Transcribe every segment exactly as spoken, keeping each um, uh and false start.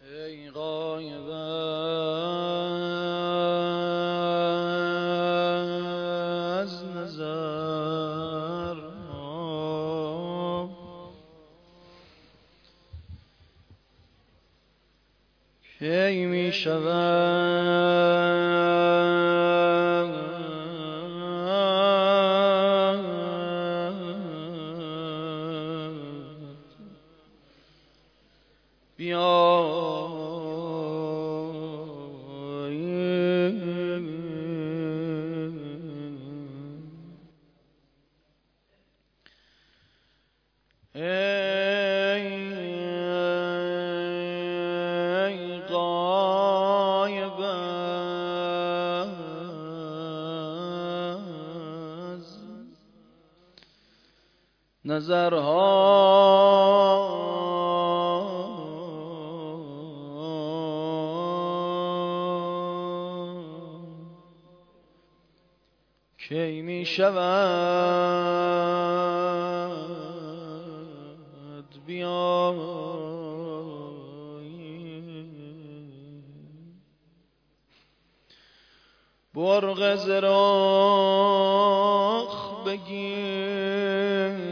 ای غایب از نظر کی می شود بیا نظرها کی می شود بیا برق زراخ بگیر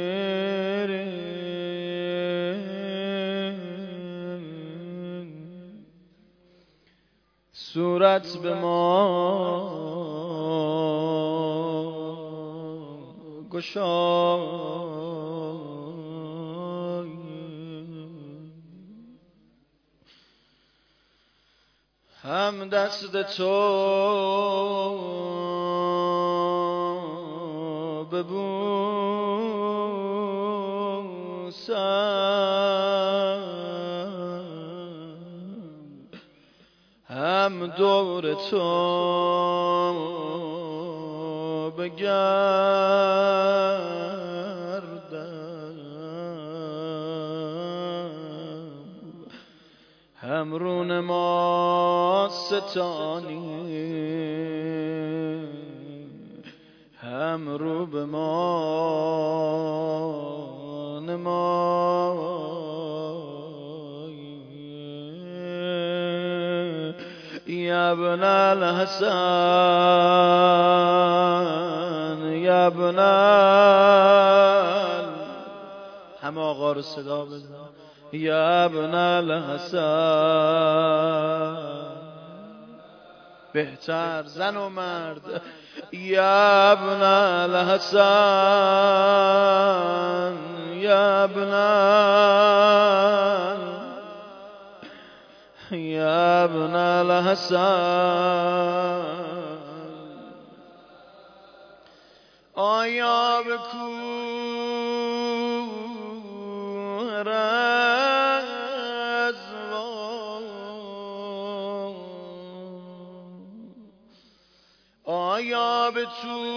صورت به ما گشای هم دست تو ببوسم هم دور تو بگردم هم رون ما ستانی هم رو به ما نمایی یا ابن الحسن یا ابن ال هم آقا رو صدا بزن یا ابن الحسن بهتر زن و مرد یا ابن الحسن یا ابن ال یا ابن الحسن آیا به کوه رضوان آیا به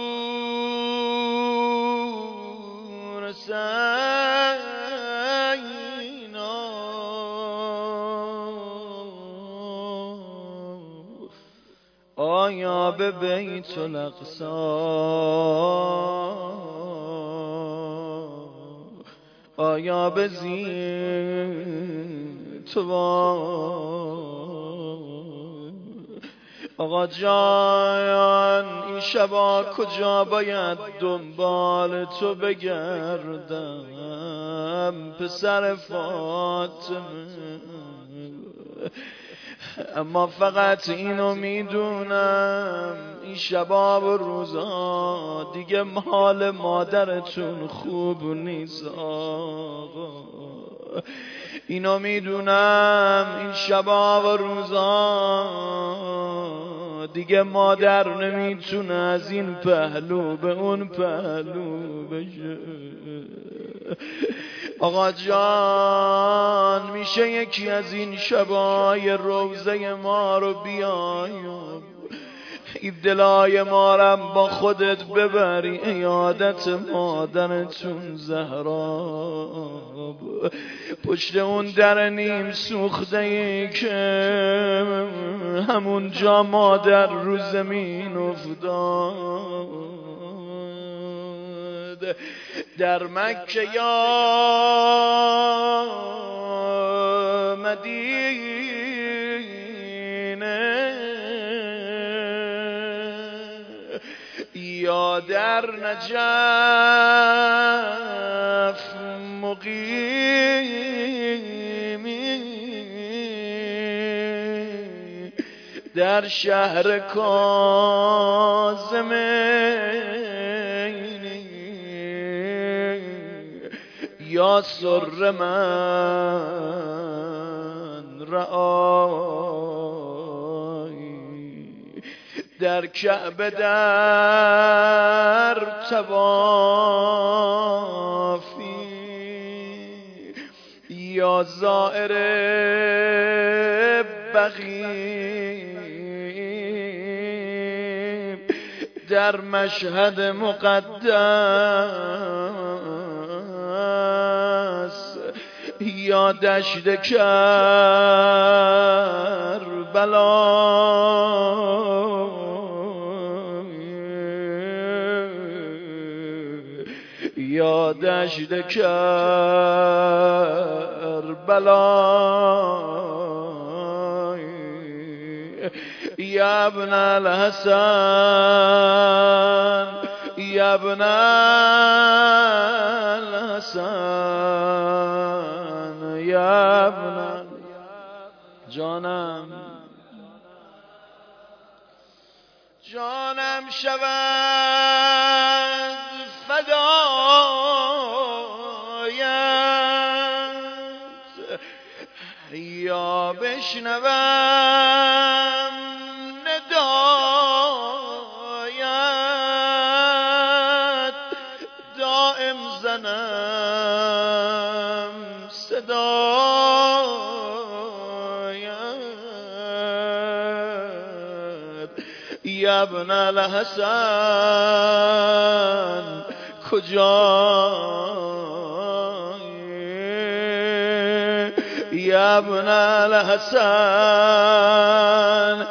طور سینا آیا به بیت الاقصی آیا به زیتوان آقا جان این شبا کجا باید دنبال تو بگردم پسر فاطمه اما فقط اینو میدونم این شبا و روزا دیگه مال مادرتون خوب نیست آقا اینو میدونم این شبا و روزا دیگه مادر نمیتونه از این پهلو به اون پهلو بشه آقا جان میشه یکی از این شبای روزه ما رو بیای این دلای مارم با خودت ببری عیادت مادرتون زهرا پشت اون در نیم سوخته ای که همونجا مادر رو زمین افتاد در مکه یا مدینه یا در نجف مقیمی در شهر کاظمینی یا سر من رعایی در کعبه در طوافی یا زائر بقیع در مشهد مقدس یا دشت کربلا یا دشت کربلا یا ابن الحسن یا ابن الحسن یا ابن جانم جانم شود فدایت یا بشنوم ندایت دائم زنم صدایت یا ابن الحسن کجایی یا ابن الحسن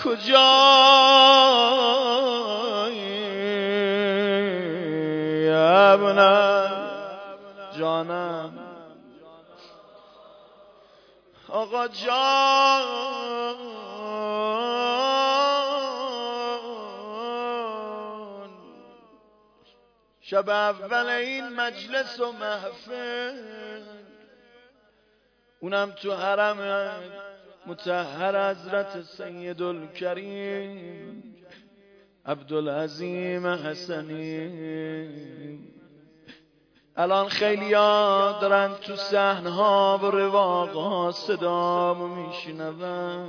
کجایی یا ابن جانم آقا جان شب اول این مجلس و محفل اونم تو حرم مطهر حضرت سیدالکریم عبدالعظیم حسنی. الان خیلی ها دارن تو صحنها و رواقها صدامو میشنون.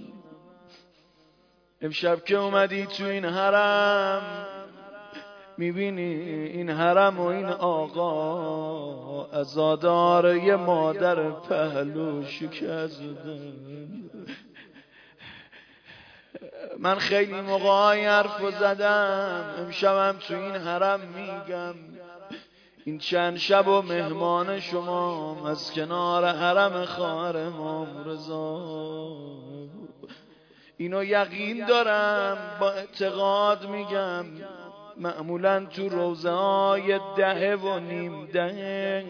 امشب که اومدی تو این حرم میبینی این حرم و این آقا عزادار یه مادر پهلو شکستن. من خیلی موقعای حرفو زدم، امشبم تو این حرم میگم این چند شب و مهمان شما از کنار حرم خواهر امام رضا. اینو یقین دارم، با اعتقاد میگم. معمولا تو روزه های ده و نیم ده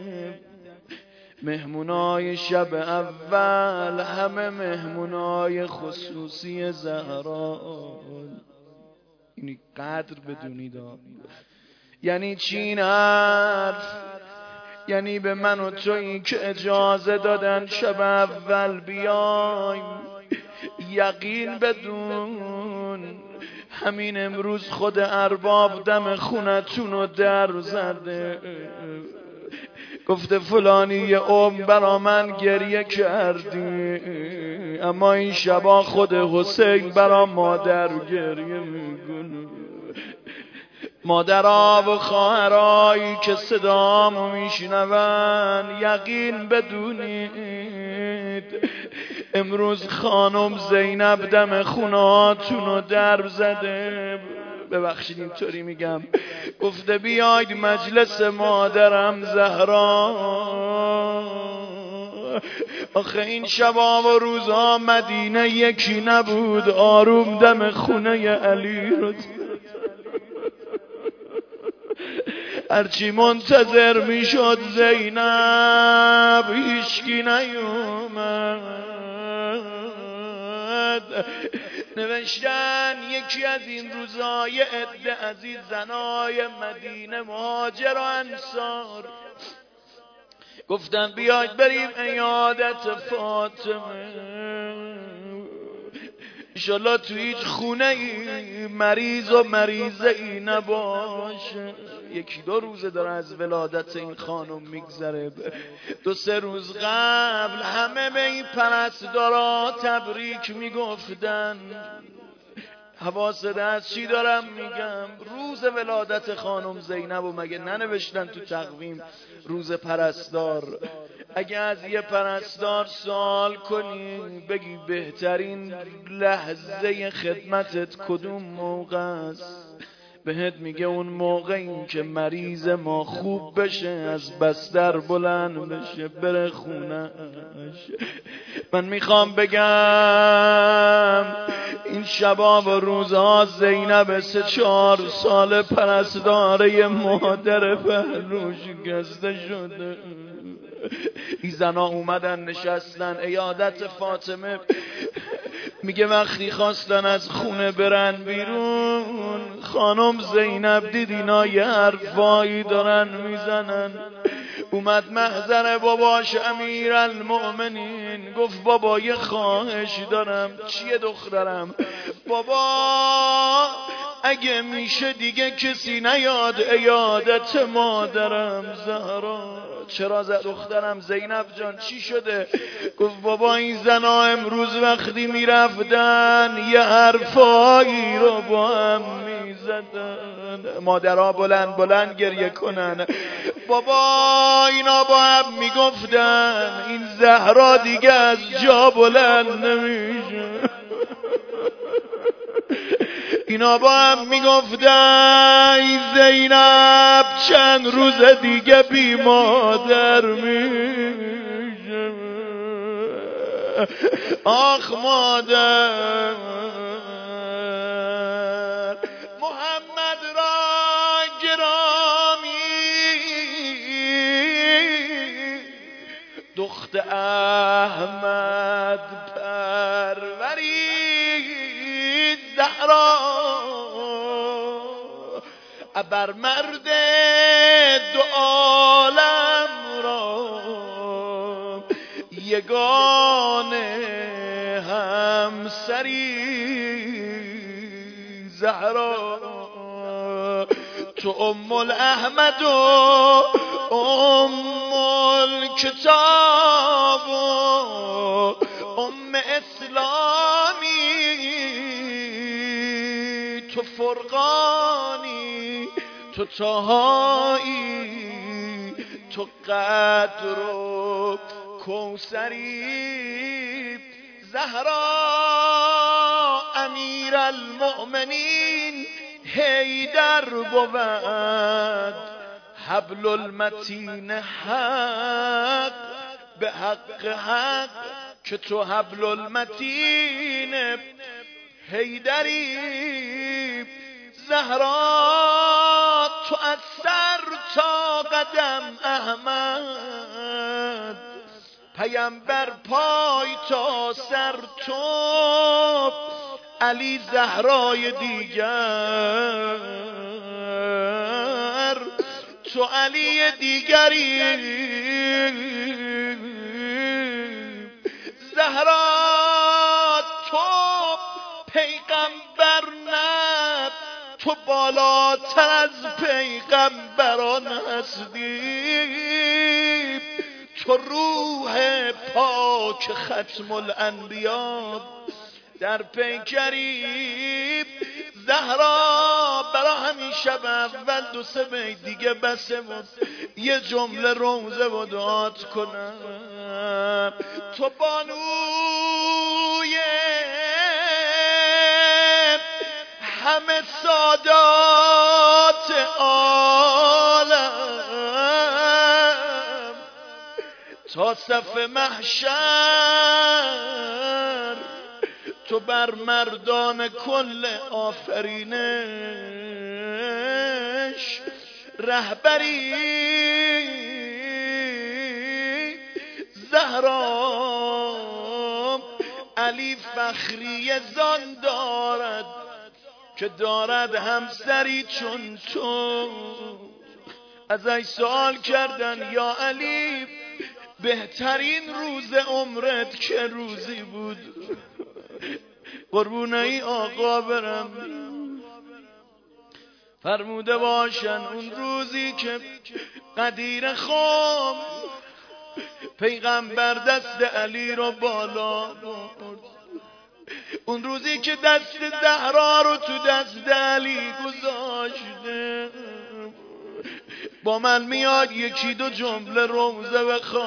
مهمونای شب اول همه مهمونای خصوصی زهرا. اینی قدر بدونید. یعنی چی این حرف؟ یعنی به من و تو این که اجازه دادن شب اول بیایم، یقین بدون همین امروز خود ارباب دم خونتون رو در زده، گفته فلانی یه عمر برا من گریه کردی، اما این شبا خود حسین برا مادر گریه میکنه. مادرها و خواهرایی که صدامو میشنون یقین بدونید امروز خانم زینب دم خونهاتون رو در زده. ببخشید اینطوری میگم، گفته بیاید مجلس مادرم زهرا. آخه این شبا و روزها مدینه یکی نبود، آروم دم خونه علی رو هرچی منتظر میشد زینب هیچکی نیومد. نوشتن یکی از این روزای عده از این زنای مدینه مهاجر و انصار گفتن بیاید بریم عیادت فاطمه، انشالله تو هیچ خونه ای مریض و مریضه ای نباشه. یکی دو روزه داره از ولادت این خانم میگذره. دو سه روز قبل همه به این پرستارا تبریک میگفتن. حواست از چی دارم میگم؟ روز ولادت خانم زینب و مگه ننوشتن تو تقویم روز پرستار؟ اگه از یه پرستار سوال کنی بگی بهترین لحظه خدمتت کدوم موقع است، بهت میگه اون موقع این که مریض ما خوب بشه، از بستر بلند بشه بره خونهش. من میخوام بگم این شبا و روزها زینب سه چهار سال پرستاره مادر پهلو شکسته شده. این زنا اومدن نشستن عیادت فاطمه. میگه وقتی خواستن از خونه برن بیرون خانم زینب دید اینا یه حرفایی دارن میزنن. اومد محضر باباش امیرالمؤمنین گفت بابا یه خواهش دارم. چیه دخترم؟ بابا اگه میشه دیگه کسی نیاد عیادت مادرم زهرا. چرا دخترم؟ زینب جان چی شده؟ گفت بابا این زنا امروز وقتی میرفتن یه حرفایی رو با هم میزدن. مادرها بلند بلند گریه کنن. بابا اینا با هم میگفتن این زهرا دیگه از جا بلند نمیشه. اینا با هم میگفتن این زینب چند روز دیگه بی مادر میشه. آخ مادر. محمد را گرامی دخت احمد پرورید زهرا ابر مرد دو عالم را یگانه همسری زهرا. تو ام الاحمد و ام الکتاب و ام اسلامی، تو فرقانی تو تهایی تو قدر و کوثری زهرا. امیرالمؤمنین حیدر بود حبل المتین حق به حق حق که تو حبل المتین حیدری زهرا. تو از سر تا قدم احمد پیامبر پای تا سر تو علی زهرای دیگر تو علی دیگری زهرا. تو پیغمبر نه تو بالاتر از پیغمبران هستی. تو روح پاک ختم الانبیا در پیکری زهرا. برا همین شب اول دو سه بیت دیگه بسه بود یه جمله روزه و دعات کنم. تو بانوی همه سادات عالم تا صف محشر تو بر مردان کل آفرینش رهبری زهرا علی فخری زان دارد که دارد همسری چون تو. ازش سوال کردن یا علی بهترین روز عمرت که روزی بود؟ قربونه ای آقا برم. فرموده باشن اون روزی که قدیر خام پیغمبر دست علی رو بالا برد، اون روزی که دست زهرا رو تو دست علی گذاشته. با من میاد یکی دو جمله روزه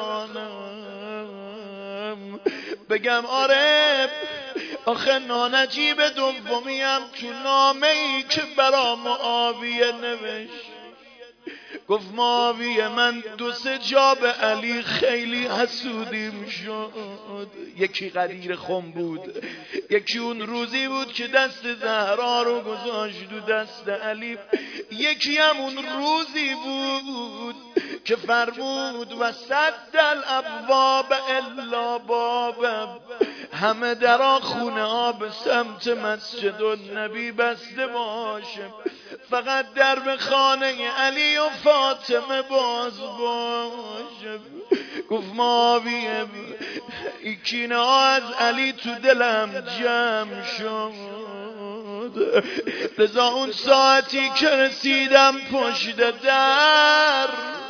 بخوانم، بگم آره آخه نانجیب دومیم تو نامه ای که برا معاویه نوشت، گفت معاویه من دو سه جا به علی خیلی حسودیم شد. یکی قدیر خم بود، یکی اون روزی بود که دست زهرا رو گذاشت دو دست علی، یکی هم اون روزی بود که فرمود و صد الابواب الا بابم، همه درا خونه ها به سمت مسجد النبی بسته باشه، فقط در به خانه علی و فاطمه باز باشه. گفت معاویه این کینه ها از علی تو دلم جمع شد، لذا اون ساعتی که رسیدم پشت در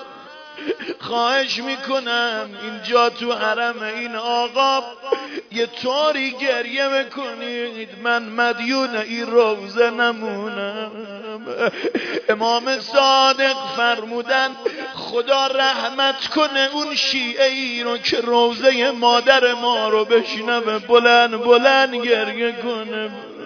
خواهش میکنم اینجا تو حرم این آقا یه طوری گریه بکنید من مدیون این روزه نمونم. امام صادق فرمودن خدا رحمت کنه اون شیعه ای رو که روزه مادر ما رو بشنوه بلند بلند گریه کنه.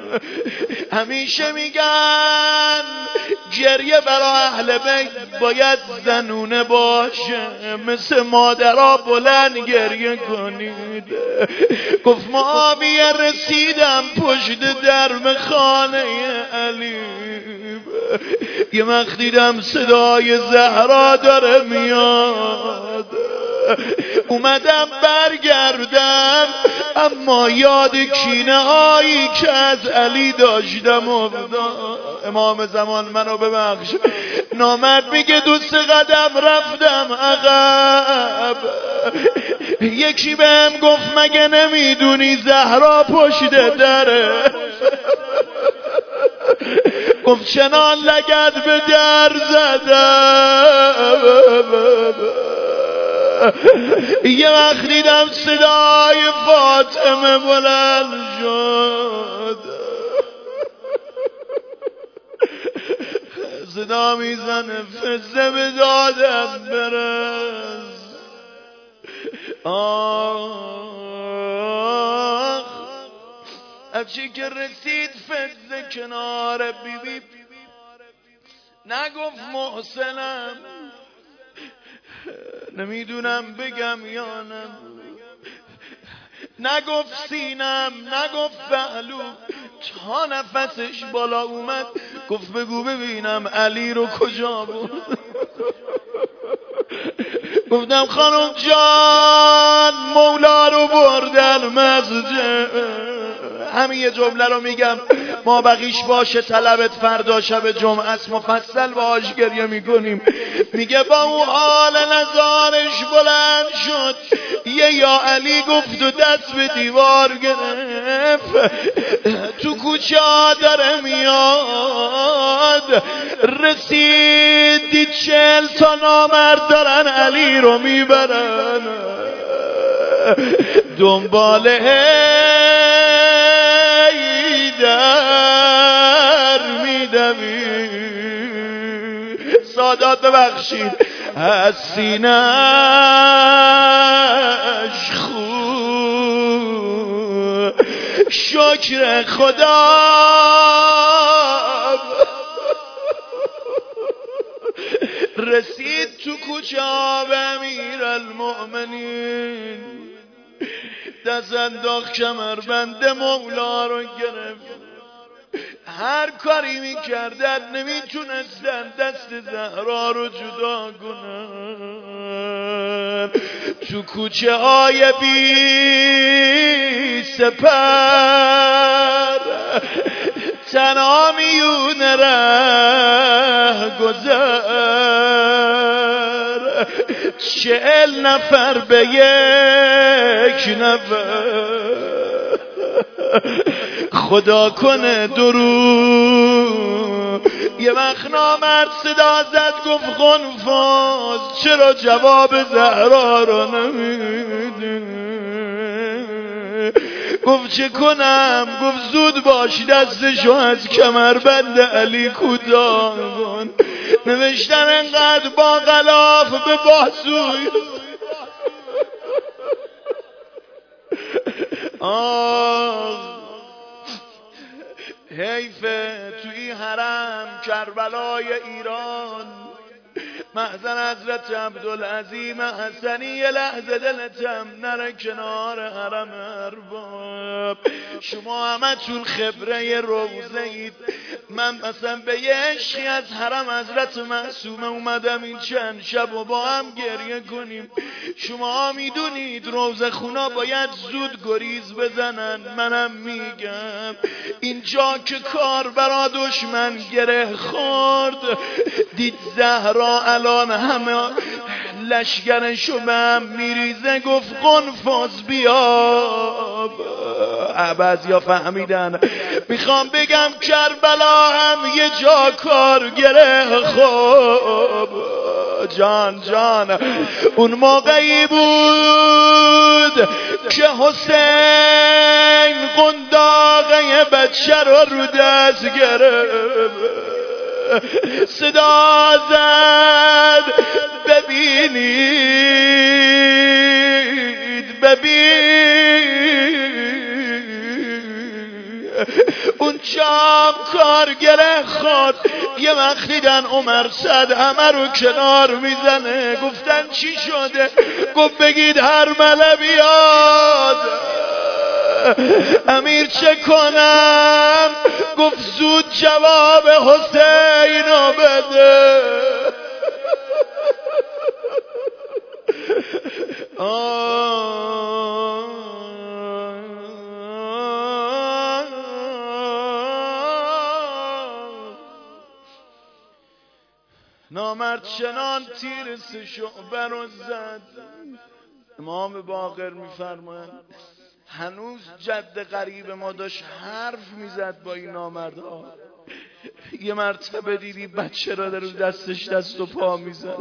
همیشه میگن گریه برای اهل بیت باید زنونه باشه، مثل مادرها بلند گریه کنید. گفت معاویه رسیدم پشت درم خانه علی، یه وقت دیدم صدای زهرا داره میاد، اومدم برگردم اما یاد کینه هایی که از علی داشتم افتاد. امام زمان منو ببخش، نامرد میگه دو سه قدم رفتم عقب، یکی بهم گفت مگه نمیدونی زهرا پشت دره؟ گفت چنان لگد به در زدم، یه وقت دیدم صدای فاطمه بلند شد، صدا میزنه فزه به دادم برس. آه افچی که رسید فزه کنار بی بی نگفت محسنم، نمیدونم بگم یا نه، نگفت سینم، نگفت پهلو، تا نفسش بالا اومد گفت بگو ببینم علی رو کجا بود. گفتم خانم جان مولا رو بردن مسجد. همین یه جمله رو میگم ما بقیش باشه طلبت فردا شب جمعه است مفصل باهاش گریه میکنیم. میگه با اون حال نظارش بلند شد یه یا علی گفت و دست به دیوار گرفت، تو کوچه داره میاد، رسید دید چهل تا نامرد دارن علی رو میبرن، دنباله در میدوی. سادات ببخشید از سینه‌اش خون شکر خدا رسید تو کوچه به امیرالمؤمنین، دست انداخت کمربند مولا رو گرفت، هر کاری میکردن نمیتونستن دست زهرا رو جدا کنن. تو کوچه های بی سپر تنها میون ره گذر، چهل نفر به یک نفر، خدا کنه درود. یه وقت نامرد صدا زد گفت قنفذ چرا جواب زهرا رو نمیدی؟ گفت چه کنم؟ گفت زود باش دستشو از کمربند علی کوتاه کن. نوشتن انقدر با غلاف به بازوی آه حیفه توی حرم کربلای ایران محضر حضرت عبدالعظیم حسنی یه لحظه دلتم نره کنار حرم ارباب. شما همه چون خبره روزه اید، من مثلا به یه عشقی از حرم حضرت معصومه اومدم این چند شب و با هم گریه کنیم. شما میدونید روزه خونا باید زود گریز بزنن. منم میگم اینجا که کار برا دشمن گره خورد، دید زهرا الان همه لشگرشو به هم میریزه، گفت قنفذ بیا. بعضیا فهمیدن. میخوام بگم کربلا هم یه جا کار گره خوب. جان جان اون موقعی بود که حسین قنداقه بچه رو رو دست گرفت، صدا زد ببینید ببین. اون چام کار گره خود. یه وقت دیدن عمر صد همه رو کنار میزنه. گفتن چی شده؟ گفت بگید هر مله بیاد. امیر چه کنم؟ گفت زود جواب حسین رو بده. نامرد چنان تیر سه شعبه رو زد. امام باقر میفرمایند هنوز جد قریب ما داشت حرف میزد با این نامردها. یه مرتبه دیدی بچه را در دستش دست و پا میزن.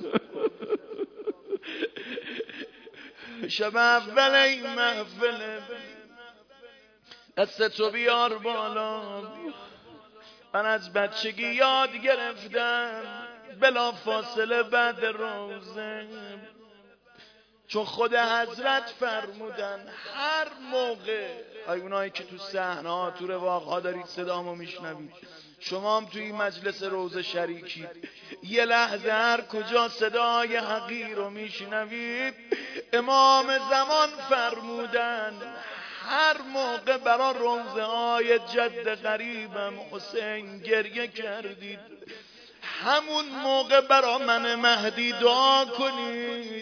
شب اول این محفله دست تو بیار بالا. من از بچگی یاد گرفتم بلا فاصله بعد روزه، چون خود حضرت فرمودن هر موقع ای اونایی که تو صحنه ها تو رواق ها دارید صدامو میشنوید، شما هم توی مجلس روزه شریکید، یه لحظه هر کجا صدای حقیر رو میشنوید، امام زمان فرمودن هر موقع برای روزه های جد غریبم حسین گریه کردید، همون موقع برا من مهدی دعا کنید.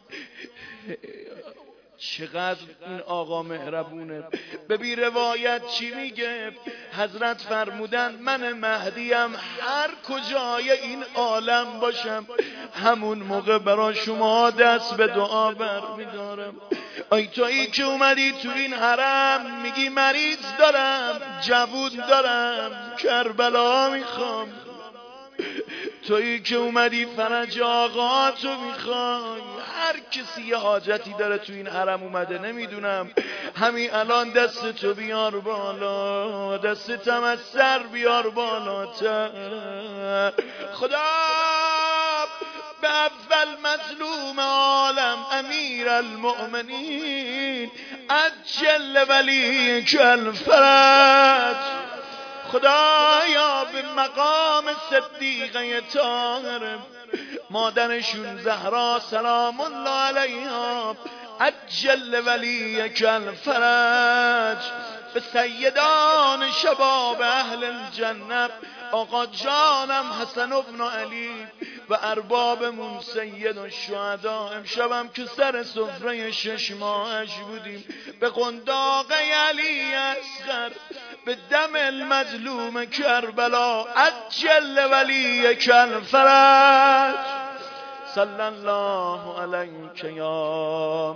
چقدر این آقا مهربونه. ببین روایت چی میگه؟ حضرت فرمودن من مهدیم هر کجای این عالم باشم همون موقع برا شما دست به دعا بر میدارم. ای تویی که اومدی تو این حرم میگی مریض دارم، جوون دارم، کربلا میخوام، تویی که اومدی فرج آقا تو میخوای، هر کسی یه حاجتی داره تو این حرم اومده، نمیدونم همین الان دست تو بیار بالا، دست تمسر بیار بالاتر. خدا به اول مظلوم عالم امیر المؤمنین عجل ولیک الفرج، خدایا به مقام صدیقه طاهر مادرشون زهرا سلام الله علیها عجل ولیک الفرج، به سیدان شباب اهل الجنه آقا جانم حسن ابن علی و اربابمون سید الشهدا. امشبم که سر سفره شش ماهش بودیم به قنداق علی اصغر به دم المظلوم کربلا عجل ولیک الفرج صلی الله علیک یا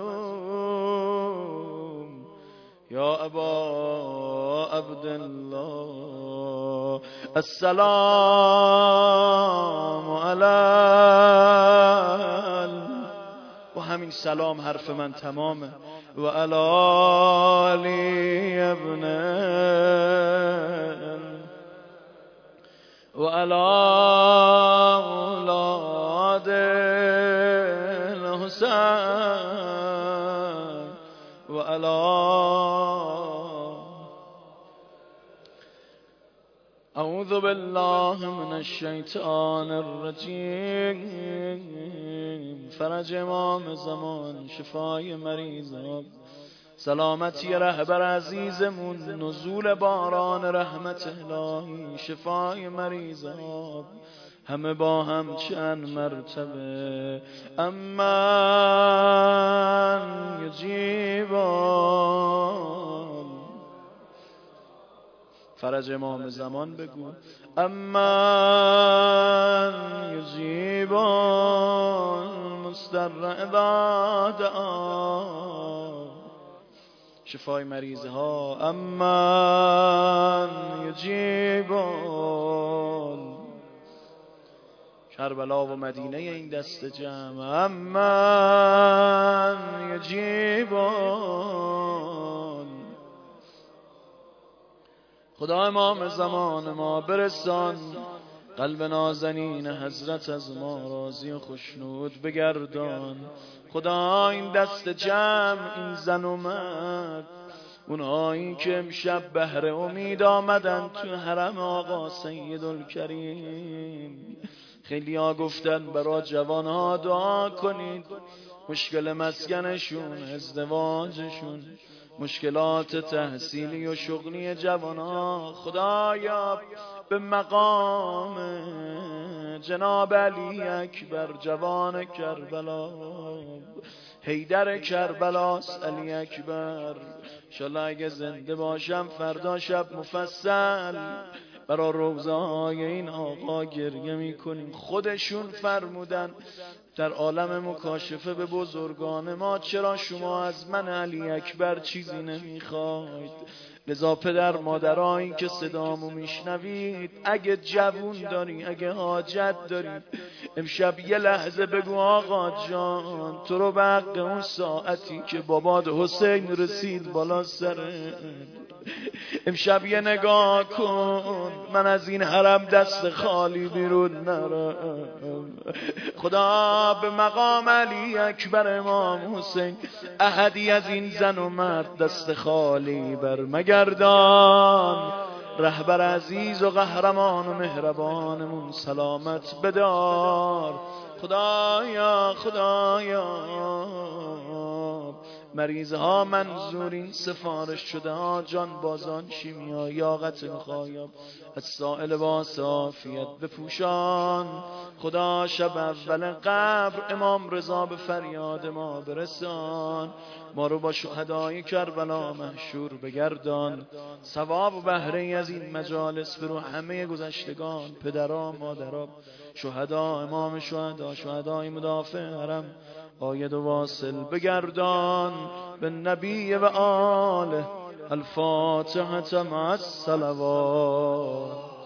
مظلوم یا ابا عبدالله السلام علی و همین سلام حرف من تمامه و علی ابن و علی اولاد الحسین و علی اعوذ بالله من الشیطان الرجیم. فرج امام زمان، شفای مریضان، سلامتی رهبر عزیزمون، نزول باران رحمت الهی، شفای مریضان، همه با هم چند مرتبه امن یجیبان. فرج امام زمان بگو امن یجیبان مستر دعا. شفای مریض ها امن یجیبان. کربلا و مدینه این دست جمع امن یجیبان. خدا امام زمان ما برسان، قلب نازنین حضرت از ما راضی و خشنود بگردان. خدا این دست جمع، این زن و مرد، اونهایی که امشب بهر امید آمدن تو حرم آقا سیدالکریم. خیلی ها گفتن برای جوان ها دعا کنید، مشکل مسکنشون، ازدواجشون، مشکلات تحصیلی و شغلی جوان ها خدایا به مقام جناب علی اکبر جوان کربلا، حیدر کربلاس علی اکبر، انشالله اگه زنده باشم فردا شب مفصل برای روضه های این آقا گریه میکنیم. خودشون فرمودن در عالم مکاشفه به بزرگان ما چرا شما از من علی اکبر چیزی نمیخواید؟ لذا پدر مادرایی که صدامو میشنوید، اگه جوون داری، اگه حاجت داری، امشب یه لحظه بگو آقا جان تو رو به حق اون ساعتی که باباد حسین رسید بالا سره، امشب یه نگاه کن، من از این حرم دست خالی بیرون نرم. خدا به مقام علی اکبر امام حسین احدی از این زن و مرد دست خالی بر مگردان. رهبر عزیز و قهرمان و مهربانمون سلامت بدار. خدایا خدایا مریض ها منظورین، سفارش شده ها جان بازان، شیمیا یا قتل خایاب، از سائل با صافیت بپوشان. خدا شب اول قبر امام رضا به فریاد ما برسان، ما رو با شهدای کربلا محشور بگردان. ثواب و بهره از این مجالس برو همه گذشتگان، پدران مادران، شهدا، امام شهدا، شهدای مدافع حرم، آید و واصل بگردان. به نبی و آله الفاتحة مع الصلوات.